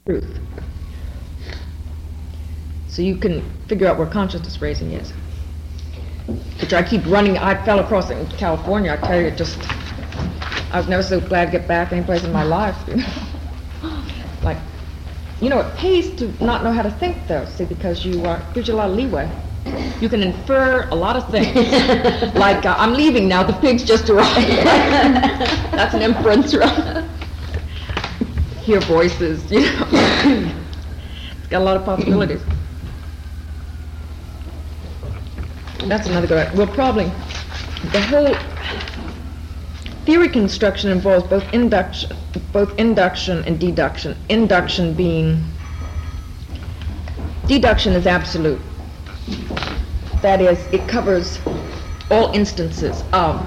truth. So you can figure out where consciousness raising is. Which I keep running. I fell across it in California. I tell you, I was never so glad to get back any place in my life. Like, it pays to not know how to think, though, see, because gives you a lot of leeway. You can infer a lot of things. Like, I'm leaving now, the pigs just arrived. That's an inference, right? Hear voices, It's got a lot of possibilities. That's another good idea. Well, probably the whole theory construction involves both induction and deduction. Deduction is absolute. That is, it covers all instances of.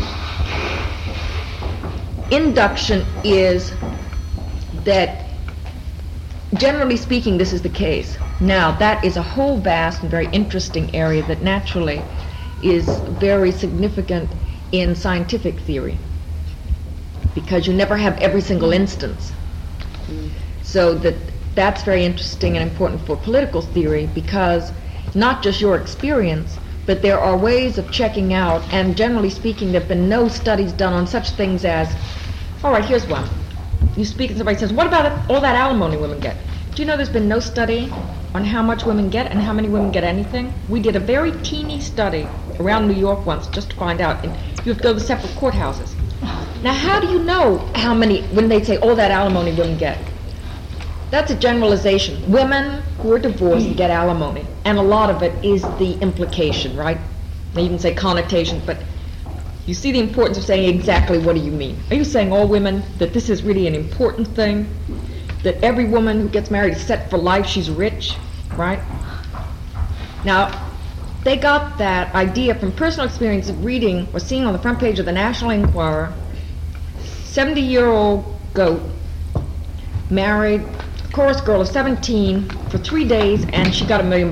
Induction is that, generally speaking, this is the case. Now, that is a whole vast and very interesting area that naturally is very significant in scientific theory, because you never have every single instance. So that's very interesting and important for political theory, because not just your experience, but there are ways of checking out, and generally speaking, there have been no studies done on such things as, all right, here's one. You speak and somebody says, what about all that alimony women get? Do you know there's been no study on how much women get and how many women get anything? We did a very teeny study around New York once just to find out, and you have to go to separate courthouses. Now, how do you know how many, when they say all that alimony women get? That's a generalization. Women who are divorced get alimony, and a lot of it is the implication, right? They even say connotation, but you see the importance of saying exactly what do you mean. Are you saying all women, that this is really an important thing? That every woman who gets married is set for life, she's rich, right? Now, they got that idea from personal experience of reading or seeing on the front page of the National Enquirer, 70-year-old goat married a chorus girl of 17 for 3 days, and she got $1 million.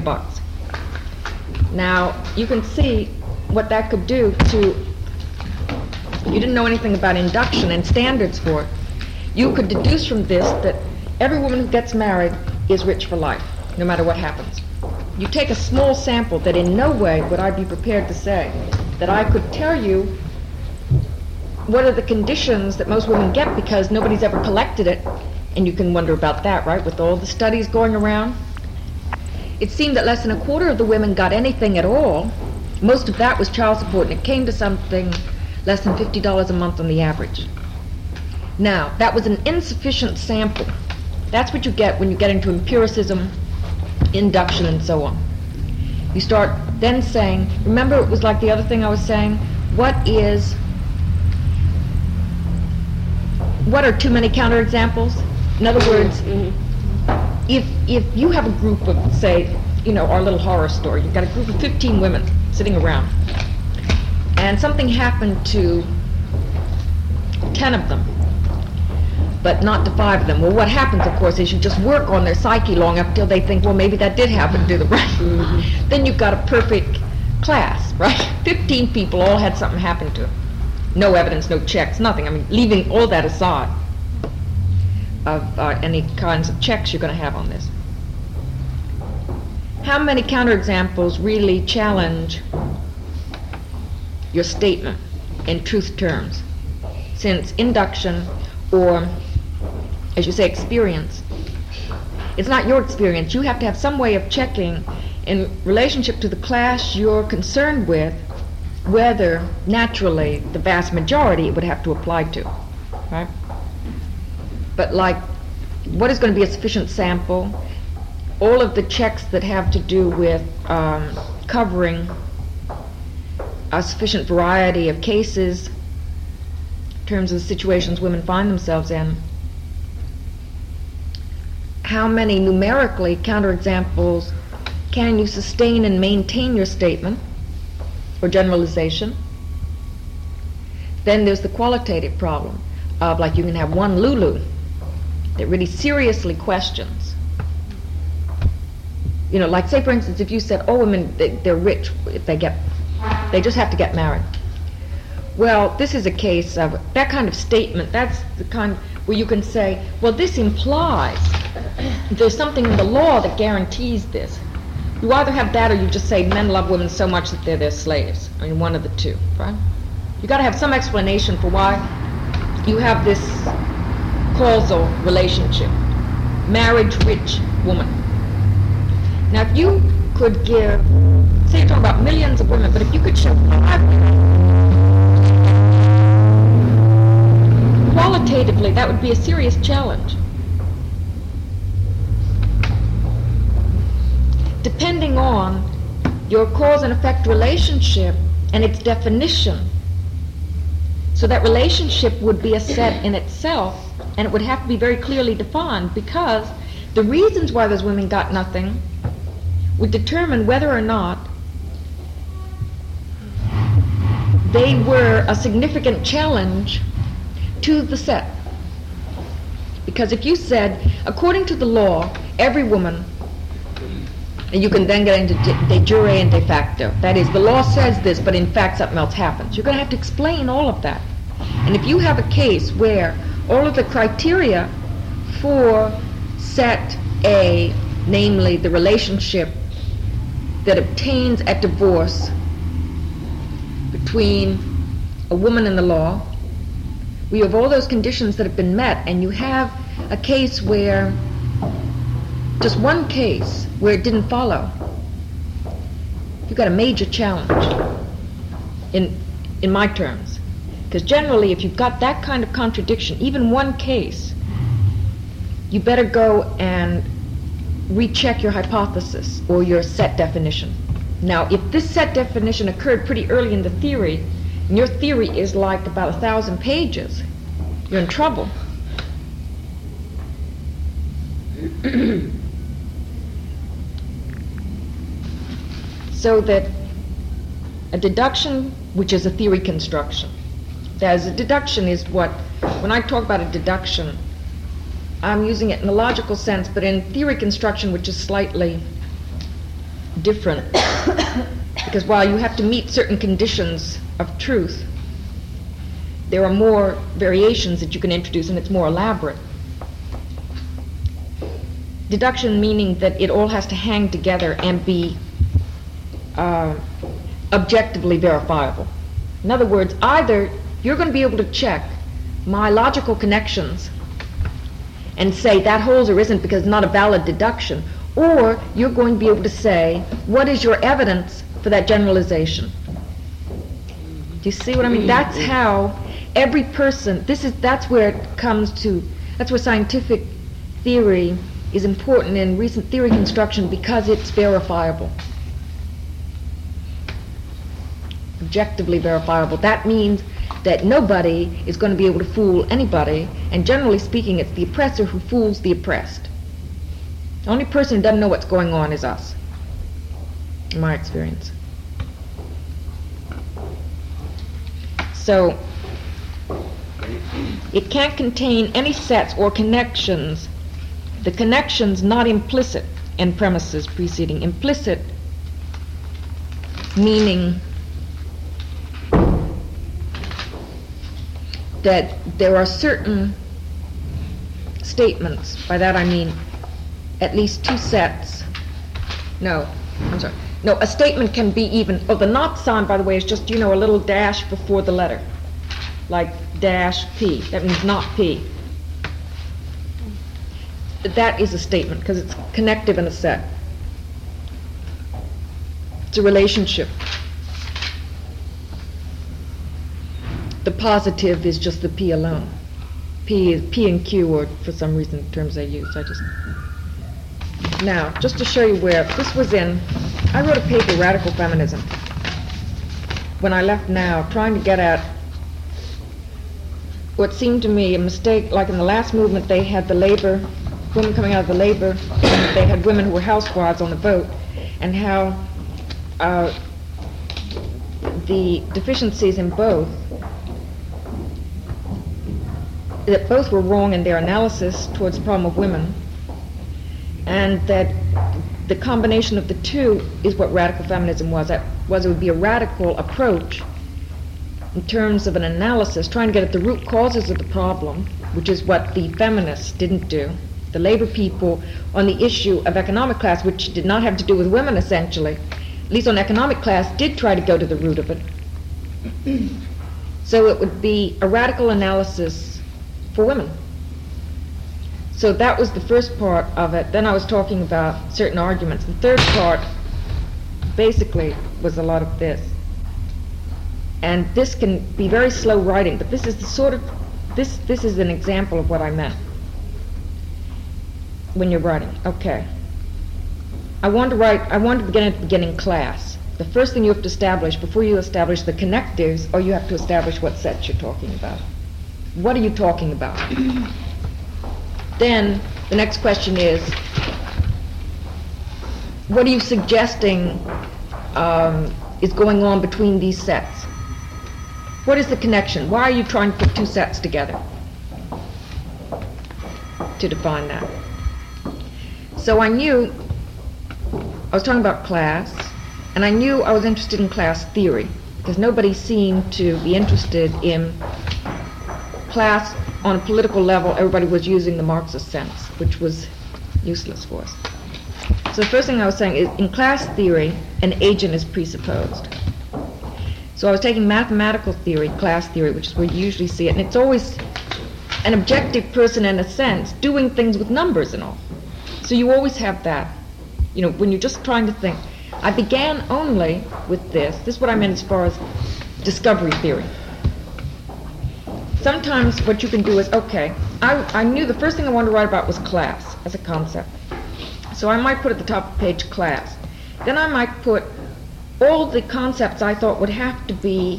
Now, you can see what that could do to, you didn't know anything about induction and standards for it. You could deduce from this that every woman who gets married is rich for life, no matter what happens. You take a small sample that in no way would I be prepared to say that I could tell you what are the conditions that most women get, because nobody's ever collected it, and you can wonder about that, right, with all the studies going around. It seemed that less than a quarter of the women got anything at all. Most of that was child support, and it came to something less than $50 a month on the average. Now, that was an insufficient sample. That's what you get when you get into empiricism, induction, and so on. You start then saying, remember it was like the other thing I was saying, what are too many counterexamples? In other words, if you have a group of, say, our little horror story, you've got a group of 15 women sitting around, and something happened to 10 of them, but not to 5 of them. Well, what happens, of course, is you just work on their psyche long enough till they think, well, maybe that did happen to them, right? Then you've got a perfect class, right? 15 people all had something happen to them. No evidence, no checks, nothing. I mean, leaving all that aside of any kinds of checks you're going to have on this. How many counterexamples really challenge your statement in truth terms? Since induction, or as you say, experience, it's not your experience. You have to have some way of checking in relationship to the class you're concerned with whether naturally the vast majority it would have to apply to, right? But like, what is going to be a sufficient sample? All of the checks that have to do with covering a sufficient variety of cases in terms of the situations women find themselves in. How many numerically counterexamples can you sustain and maintain your statement or generalization? Then there's the qualitative problem of, like, you can have one Lulu that really seriously questions. Like, say for instance, if you said, oh, women, they're rich if they just have to get married. Well, this is a case of that kind of statement. That's the kind where you can say, well, this implies there's something in the law that guarantees this. You either have that or you just say men love women so much that they're their slaves. I mean, one of the two, right? You got to have some explanation for why you have this causal relationship. Marriage, rich woman. Now, if you could give, say you're talking about millions of women, but if you could show 5 qualitatively, that would be a serious challenge. Depending on your cause and effect relationship and its definition. So that relationship would be a set in itself, and it would have to be very clearly defined, because the reasons why those women got nothing would determine whether or not they were a significant challenge to the set. Because if you said, according to the law, every woman, and you can then get into de jure and de facto. That is, the law says this, but in fact something else happens. You're going to have to explain all of that. And if you have a case where all of the criteria for set A, namely the relationship that obtains at divorce between a woman and the law, we have all those conditions that have been met, and you have a case where, just one case where it didn't follow, you've got a major challenge in my terms. Because generally, if you've got that kind of contradiction, even one case, you better go and recheck your hypothesis or your set definition. Now, if this set definition occurred pretty early in the theory, and your theory is like about 1,000 pages, you're in trouble. So that a deduction, which is a theory construction, that is, a deduction is what, when I talk about a deduction, I'm using it in a logical sense, but in theory construction, which is slightly different, because while you have to meet certain conditions of truth, there are more variations that you can introduce, and it's more elaborate. Deduction meaning that it all has to hang together and be objectively verifiable. In other words, either you're going to be able to check my logical connections and say that holds or isn't because it's not a valid deduction, or you're going to be able to say, what is your evidence for that generalization? Do you see what I mean? That's how every person, that's where it comes to, that's where scientific theory is important in recent theory construction, because it's verifiable. Objectively verifiable. That means that nobody is going to be able to fool anybody, and generally speaking, it's the oppressor who fools the oppressed. The only person who doesn't know what's going on is us, in my experience. So, it can't contain any sets or connections. The connections not implicit in premises preceding. Implicit meaning that there are certain statements, by that I mean at least 2 sets. No, I'm sorry. No, a statement can be even, the not sign, by the way, is just, a little dash before the letter. Like dash P. That means not P. That is a statement because it's connective in a set. It's a relationship. The positive is just the P alone. P and Q, or for some reason the terms I use. Now, just to show you where this was in, I wrote a paper, Radical Feminism, when I left Now, trying to get at what seemed to me a mistake. Like in the last movement, they had the labor, women coming out of the labor, and they had women who were housewives on the vote, and how the deficiencies in both, that both were wrong in their analysis towards the problem of women, and that the combination of the two is what radical feminism was. It would be a radical approach in terms of an analysis, trying to get at the root causes of the problem, which is what the feminists didn't do, the labor people, on the issue of economic class, which did not have to do with women essentially, at least on economic class, did try to go to the root of it. So it would be a radical analysis for women. So that was the first part of it. Then I was talking about certain arguments. The third part basically was a lot of this. And this can be very slow writing, but this is the sort of, this is an example of what I meant when you're writing. Okay. I want to begin at the beginning class. The first thing you have to establish, before you establish the connectives, or you have to establish what sets you're talking about. What are you talking about? Then the next question is, what are you suggesting is going on between these sets? What is the connection? Why are you trying to put two sets together? To define that. So I knew I was talking about class, and I knew I was interested in class theory, because nobody seemed to be interested in class on a political level. Everybody was using the Marxist sense, which was useless for us. So the first thing I was saying is, in class theory, an agent is presupposed. So I was taking mathematical theory, class theory, which is where you usually see it, and it's always an objective person in a sense, doing things with numbers and all. So you always have that, you know, when you're just trying to think. I began only with this. This is what I meant as far as discovery theory. Sometimes what you can do is, okay, I knew the first thing I wanted to write about was class as a concept. So I might put at the top of the page class. Then I might put all the concepts I thought would have to be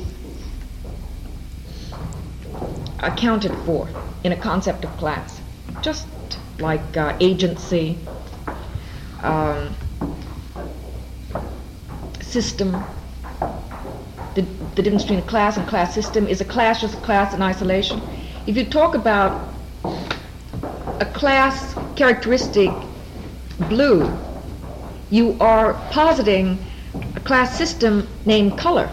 accounted for in a concept of class. Just like agency, system. The difference between a class and class system. Is a class just a class in isolation? If you talk about a class characteristic blue, you are positing a class system named color.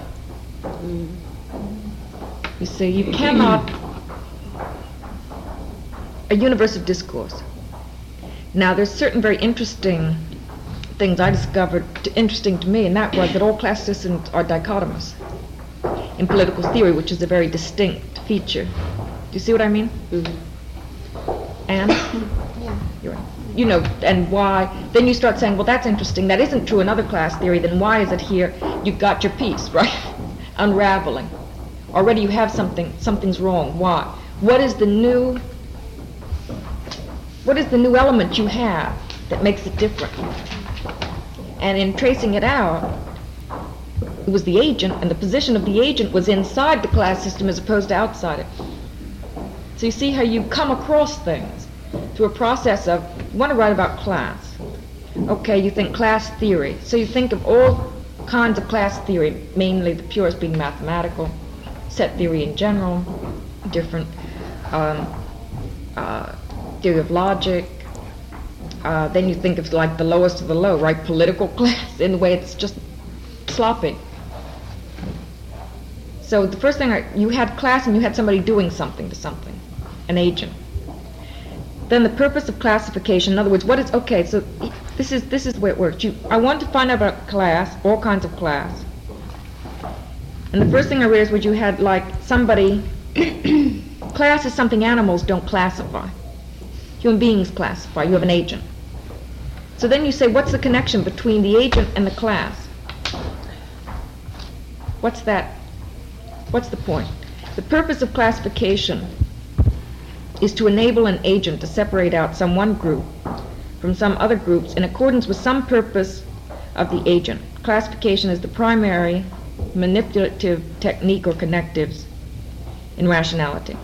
You see, you cannot, a universe of discourse. Now, there's certain very interesting things I discovered interesting to me, and that was that all class systems are dichotomous in political theory, which is a very distinct feature. Do you see what I mean? Mm-hmm. And? Yeah. You're right. You know, and why, then you start saying, well, that's interesting, that isn't true in other class theory, then why is it here? You've got your piece, right? Unraveling. Already you have something's wrong. Why? What is the new element you have that makes it different? And in tracing it out, it was the agent, and the position of the agent was inside the class system as opposed to outside it. So you see how you come across things through a process of, you want to write about class. Okay, you think class theory. So you think of all kinds of class theory, mainly the purest being mathematical, set theory in general, different theory of logic. Then you think of like the lowest of the low, right? Political class, in the way it's just sloppy. So the first thing, you had class and you had somebody doing something to something, an agent. Then the purpose of classification, in other words, what is, okay, so this is the way it works. I want to find out about class, all kinds of class. And the first thing I realized was you had like somebody, class is something animals don't classify. Human beings classify, you have an agent. So then you say, what's the connection between the agent and the class? What's that? What's the point? The purpose of classification is to enable an agent to separate out some one group from some other groups in accordance with some purpose of the agent. Classification is the primary manipulative technique or connectives in rationality.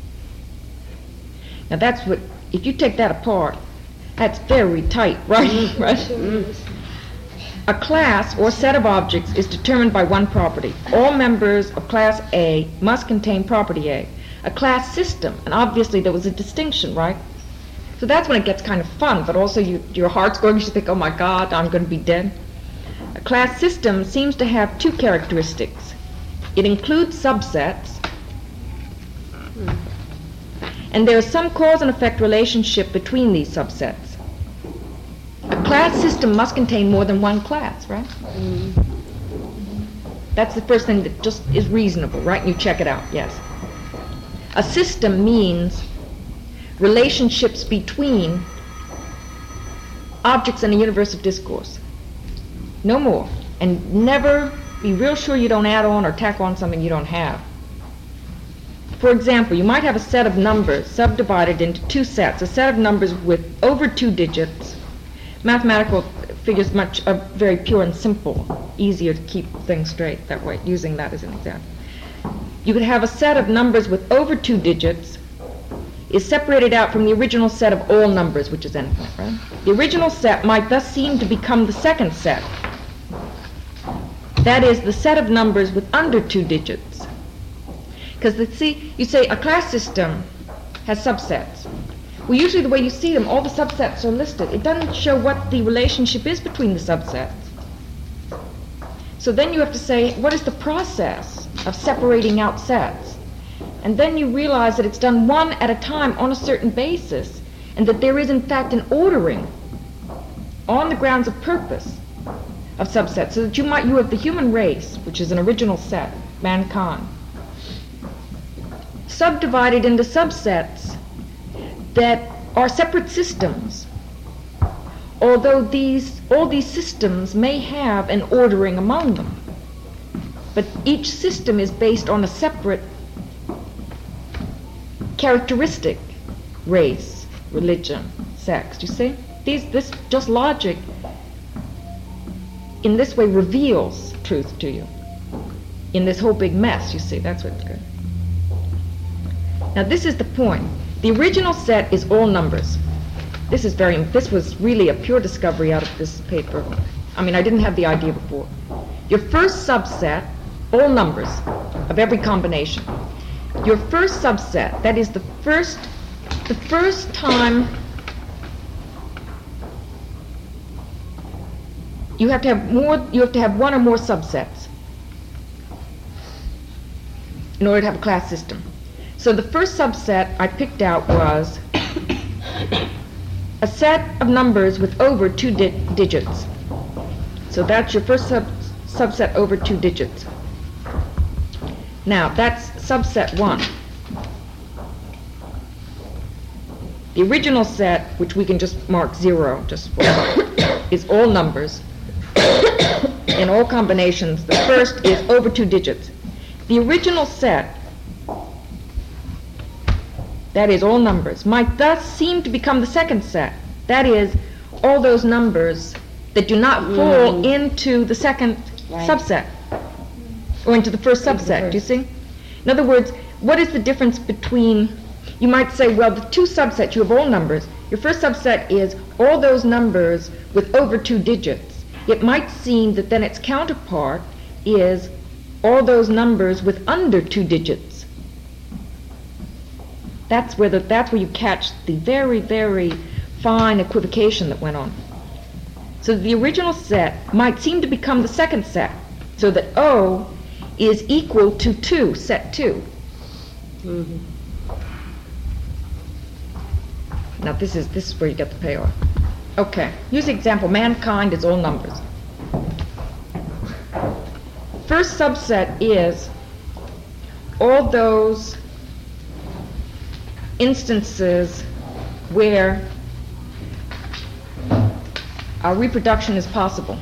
Now that's what, if you take that apart, that's very tight, right? Right? A class or set of objects is determined by one property. All members of class A must contain property A. A class system, and obviously there was a distinction, right? So that's when it gets kind of fun, but also your heart's going, you think, oh my God, I'm going to be dead. A class system seems to have two characteristics. It includes subsets, And there is some cause and effect relationship between these subsets. A class system must contain more than one class, right? That's the first thing that just is reasonable, right? And you check it out, yes. A system means relationships between objects in a universe of discourse. No more. And never be real sure you don't add on or tack on something you don't have. For example, you might have a set of numbers subdivided into two sets, a set of numbers with over 2 digits. Mathematical figures are very pure and simple, easier to keep things straight that way, using that as an example. You could have a set of numbers with over 2 digits is separated out from the original set of all numbers, which is infinite, right? The original set might thus seem to become the second set. That is, the set of numbers with under 2 digits. Because, you say a class system has subsets. Well, usually the way you see them, all the subsets are listed. It doesn't show what the relationship is between the subsets. So then you have to say, what is the process of separating out sets? And then you realize that it's done one at a time on a certain basis, and that there is in fact an ordering on the grounds of purpose of subsets, so that you have the human race, which is an original set, mankind, subdivided into subsets that are separate systems, although all these systems may have an ordering among them. But each system is based on a separate characteristic: race, religion, sex. Do you see? This just logic in this way reveals truth to you in this whole big mess. You see, that's what's good. Now this is the point. The original set is all numbers. This was really a pure discovery out of this paper. I mean, I didn't have the idea before. Your first subset, all numbers of every combination. Your first subset, that is the first time you have to have one or more subsets in order to have a class system. So the first subset I picked out was a set of numbers with over 2 digits. So that's your first subset over 2 digits. Now that's subset 1. The original set, which we can just mark 0, is all numbers in all combinations. The first is over 2 digits. The original set, that is all numbers, might thus seem to become the second set. That is, all those numbers that do not fall into the second subset, or into the first subset, do you see? In other words, what is the difference between, you might say, well, the two subsets, you have all numbers. Your first subset is all those numbers with over 2 digits. It might seem that then its counterpart is all those numbers with under 2 digits. That's where you catch the very, very fine equivocation that went on. So the original set might seem to become the second set, so that O is equal to 2, set 2. Mm-hmm. Now this is where you get the payoff. Okay, use the example, mankind is all numbers. First subset is all those instances where our reproduction is possible.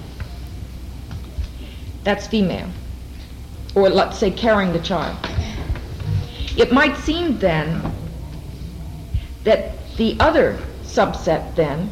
That's female. Or let's say carrying the child. It might seem then that the other subset then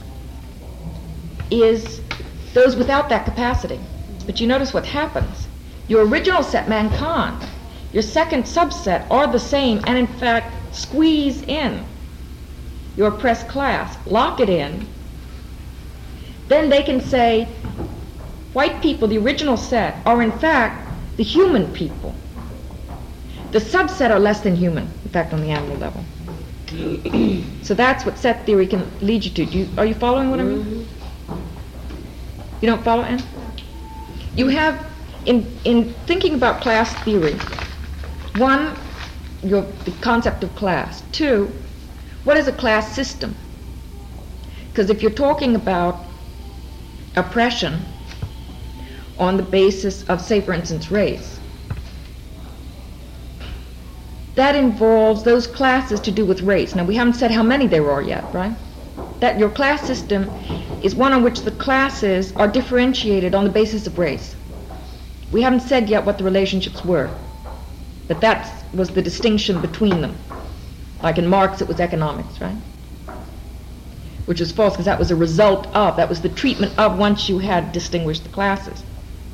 is those without that capacity. But you notice what happens. Your original set, mankind, your second subset are the same, and in fact squeeze in your oppressed class, lock it in. Then they can say white people, the original set, are in fact the human people. The subset are less than human, in fact, on the animal level. So that's what set theory can lead you to. Are you following what I mean? You don't follow, Anne? You have, in thinking about class theory, one the concept of class. Two, what is a class system? Because if you're talking about oppression on the basis of, say, for instance, race, that involves those classes to do with race. Now, we haven't said how many there are yet, right? That your class system is one on which the classes are differentiated on the basis of race. We haven't said yet what the relationships were, but that was the distinction between them. Like in Marx, it was economics, right? Which is false, because that was a result of, that was the treatment of once you had distinguished the classes.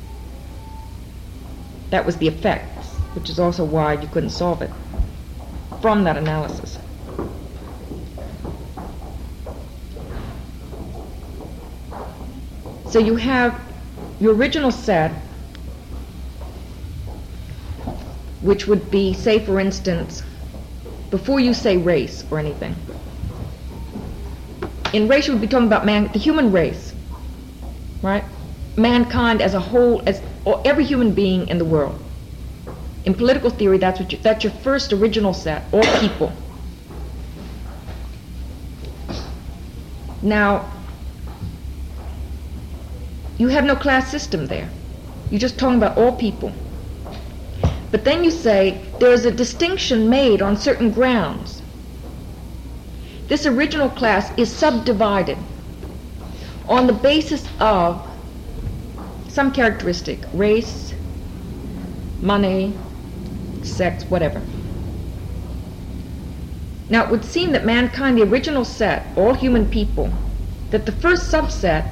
That was the effect, which is also why you couldn't solve it from that analysis. So you have your original set, which would be, say, for instance, before you say race or anything. In race, you would be talking about the human race, right? Mankind as a whole, or every human being in the world. In political theory, that's your first original set, all people. Now, you have no class system there. You're just talking about all people. But then you say there is a distinction made on certain grounds. This original class is subdivided on the basis of some characteristic, race, money, sex, whatever. Now it would seem that mankind, the original set, all human people, that the first subset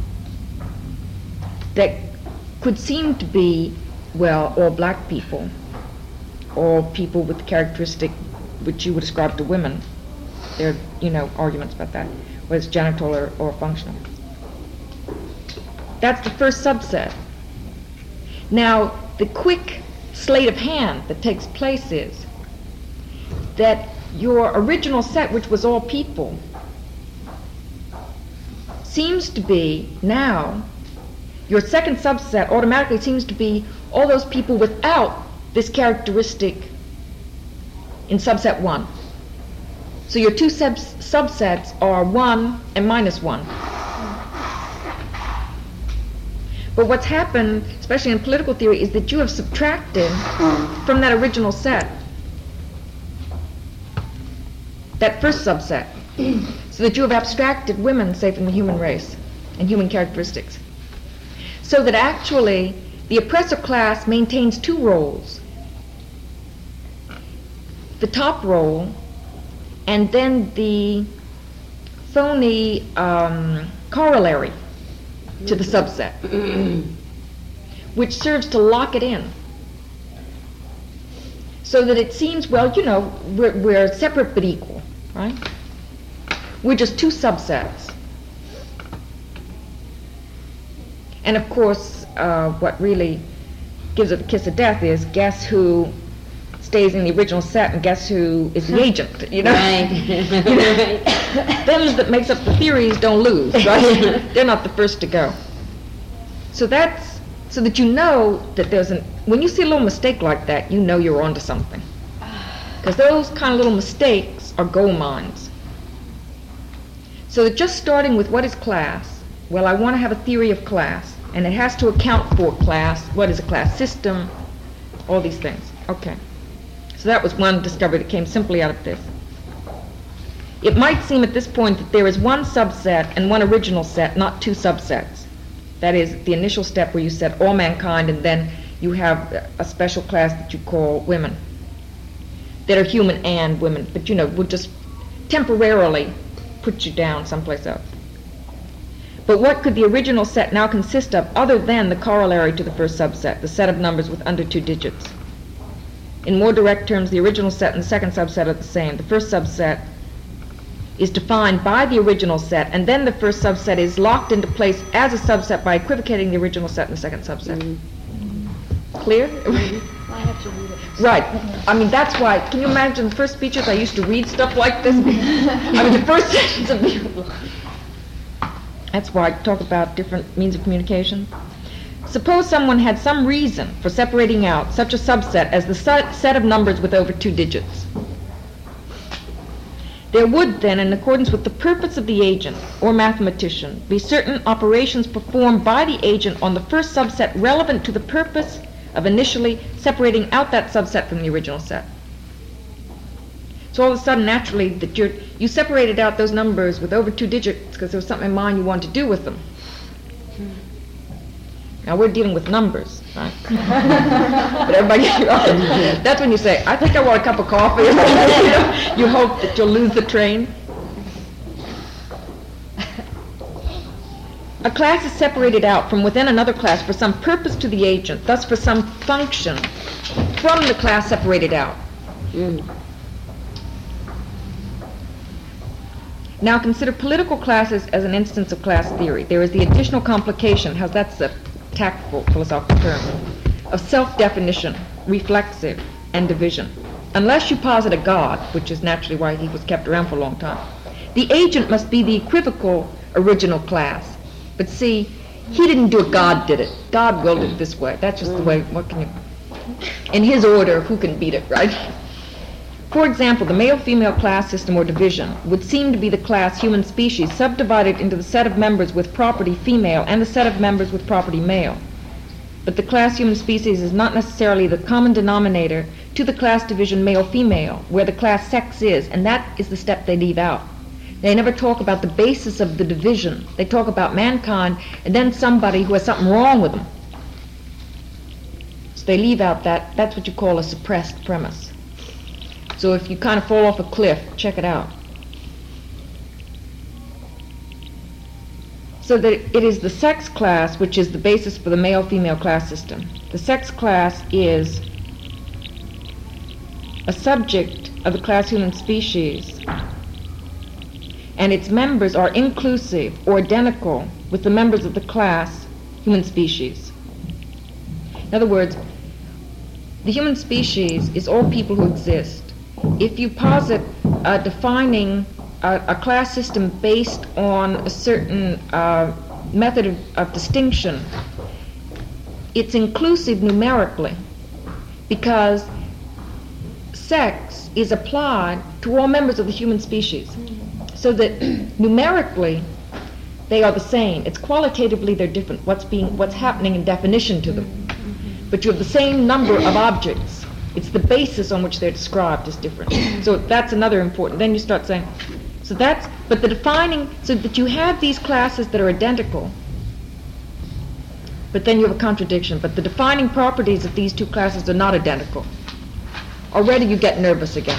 that could seem to be, well, all black people, all people with the characteristic which you would ascribe to women. There are, arguments about that, whether it's genital or functional. That's the first subset. Now, the quick sleight of hand that takes place is that your original set, which was all people, seems to be now, your second subset automatically seems to be all those people without this characteristic in subset 1. So your two subsets are 1 and minus 1. But what's happened, especially in political theory, is that you have subtracted from that original set that first subset, so that you have abstracted women, say, from the human race and human characteristics. So that actually the oppressor class maintains two roles. The top role, and then the phony corollary to the subset, which serves to lock it in. So that it seems, well, we're separate but equal, right? We're just two subsets. And of course, what really gives it the kiss of death is guess who stays in the original set and guess who is the agent, Right. Them that makes up the theories don't lose, right? They're not the first to go. So that's so that you know that when you see a little mistake like that, you know you're onto something. Because those kind of little mistakes are gold mines. So that just starting with what is class, well, I want to have a theory of class, and it has to account for class, what is a class system, all these things. Okay. So that was one discovery that came simply out of this. It might seem at this point that there is one subset and one original set, not two subsets. That is the initial step where you said all mankind, and then you have a special class that you call women, that are human and women, but will just temporarily put you down someplace else. But what could the original set now consist of other than the corollary to the first subset, the set of numbers with under 2 digits? In more direct terms, the original set and the second subset are the same. The first subset is defined by the original set, and then the first subset is locked into place as a subset by equivocating the original set and the second subset. Clear? I have to read it. Right. I mean, that's why, can you imagine the first speeches I used to read stuff like this? I mean, the first sentence of the... That's why I talk about different means of communication. Suppose someone had some reason for separating out such a subset as the set of numbers with over 2 digits. There would then, in accordance with the purpose of the agent or mathematician, be certain operations performed by the agent on the first subset relevant to the purpose of initially separating out that subset from the original set. So all of a sudden, naturally, that you separated out those numbers with over 2 digits because there was something in mind you wanted to do with them. Now we're dealing with numbers, right? But everybody, that's when you say, I think I want a cup of coffee. You hope that you'll lose the train. A class is separated out from within another class for some purpose to the agent, thus for some function from the class separated out. Now consider political classes as an instance of class theory. There is the additional complication, how's that's a tactful philosophical term, of self-definition, reflexive, and division. Unless you posit a God, which is naturally why he was kept around for a long time, the agent must be the equivocal original class. But see, he didn't do it, God did it. God willed it this way. That's just the way, what can you, in his order, who can beat it, right? For example, the male-female class system or division would seem to be the class human species subdivided into the set of members with property female and the set of members with property male. But the class human species is not necessarily the common denominator to the class division male-female, where the class sex is, and that is the step they leave out. They never talk about the basis of the division. They talk about mankind and then somebody who has something wrong with them. So they leave out that. That's what you call a suppressed premise. So if you kind of fall off a cliff, check it out. So that it is the sex class which is the basis for the male-female class system. The sex class is a subject of the class human species, and its members are inclusive or identical with the members of the class human species. In other words, the human species is all people who exist. If you posit defining a class system based on a certain method of distinction, it's inclusive numerically because sex is applied to all members of the human species, so that numerically they are the same. It's qualitatively they're different, what's happening in definition to them. But you have the same number of objects. It's the basis on which they're described is different. So that's another important. Then you start saying, but the defining, so that you have these classes that are identical, but then you have a contradiction. But the defining properties of these two classes are not identical. Already you get nervous again.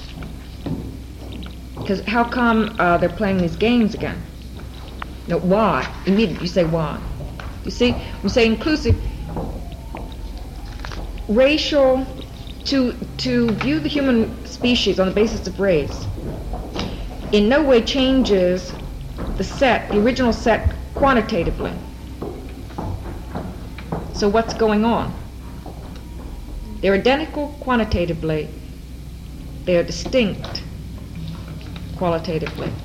Because how come they're playing these games again? No, why? Immediately you say why. You see, we say inclusive, racial, to view the human species on the basis of race in no way changes the original set quantitatively. So what's going on? They're identical quantitatively. They are distinct qualitatively.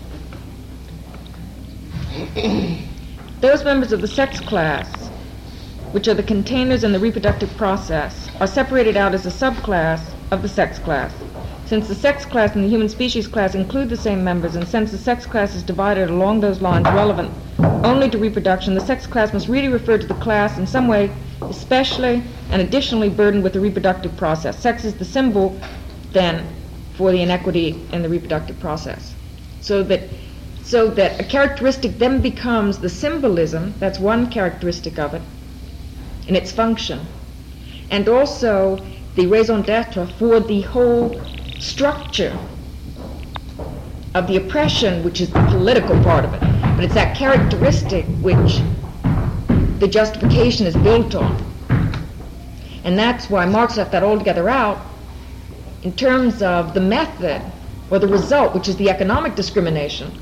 Those members of the sex class, which are the containers in the reproductive process, are separated out as a subclass of the sex class. Since the sex class and the human species class include the same members, and since the sex class is divided along those lines relevant only to reproduction, the sex class must really refer to the class in some way, especially and additionally burdened with the reproductive process. Sex is the symbol, then, for the inequity in the reproductive process. So that a characteristic then becomes the symbolism, that's one characteristic of it, in its function, and also the raison d'etre for the whole structure of the oppression, which is the political part of it. But it's that characteristic which the justification is built on. And that's why Marx left that altogether out in terms of the method or the result, which is the economic discrimination,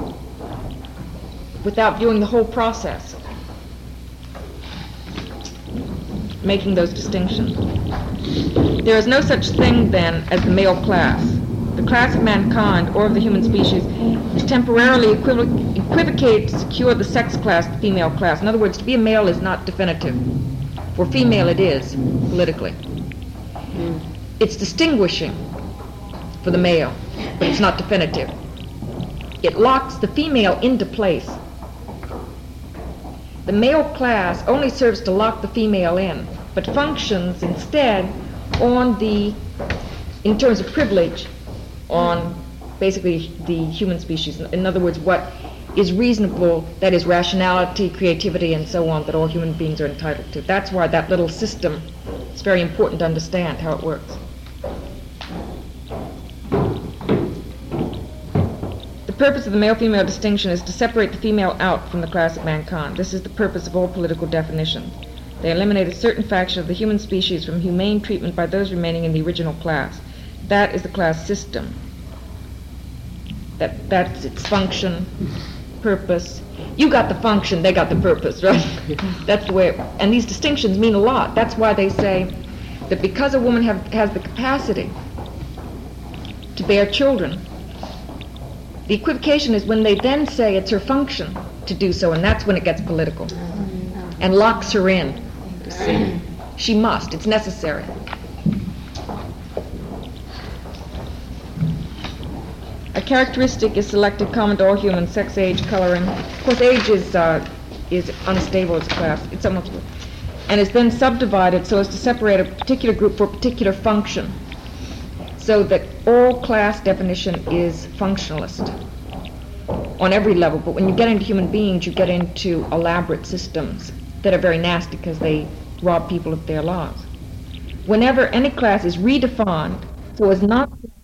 without viewing the whole process, making those distinctions. There is no such thing then as the male class. the class of mankind or of the human species is temporarily equivocated to secure the sex class, the female class. In other words, to be a male is not definitive. For female it is, politically. It's distinguishing for the male, but it's not definitive. It locks the female into place. The male class only serves to lock the female in, but functions instead in terms of privilege, on basically the human species. In other words, what is reasonable, that is rationality, creativity, and so on, that all human beings are entitled to. That's why that little system is very important to understand how it works. The purpose of the male-female distinction is to separate the female out from the class of mankind. This is the purpose of all political definitions. They eliminate a certain faction of the human species from humane treatment by those remaining in the original class. That is the class system. That's its function, purpose. You got the function, they got the purpose, right? That's the way and these distinctions mean a lot. That's why they say that because a woman has the capacity to bear children, the equivocation is when they then say it's her function to do so, and that's when it gets political and locks her in. She must, it's necessary. A characteristic is selected common to all humans: sex, age, coloring. Of course, age is unstable as a class. It's almost, and is then subdivided so as to separate a particular group for a particular function, so that all class definition is functionalist on every level. But when you get into human beings, you get into elaborate systems that are very nasty because they rob people of their lives. Whenever any class is redefined so as not to